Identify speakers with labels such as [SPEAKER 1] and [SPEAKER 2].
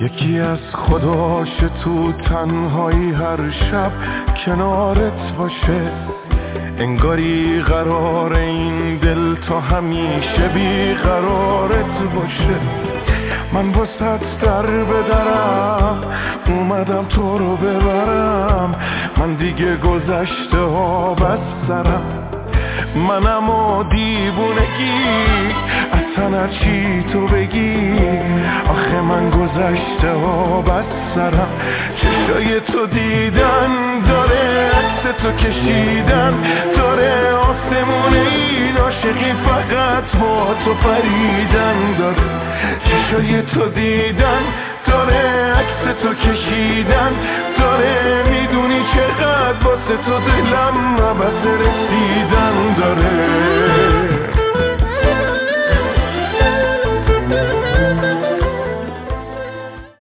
[SPEAKER 1] یکی از خداش تو تنهایی هر شب کنارت باشه، انگاری قرار این دل تا همیشه بی قرارت باشه. من واسط در بدرم اومدم تو رو ببرم، من دیگه گذشته ها بس سرم، منم و دیوونگی اصلا چی تو بگی، آخه من گذشته ها بس سرم. چشای تو دیدن داره، عکس تو کشیدن داره، آسمون این عاشقی فقط با تو پریدن داره. چشای تو دیدن داره، عکس تو کشیدن داره، میدونی چقدر واسه تو دلم عبث رسیدن داره.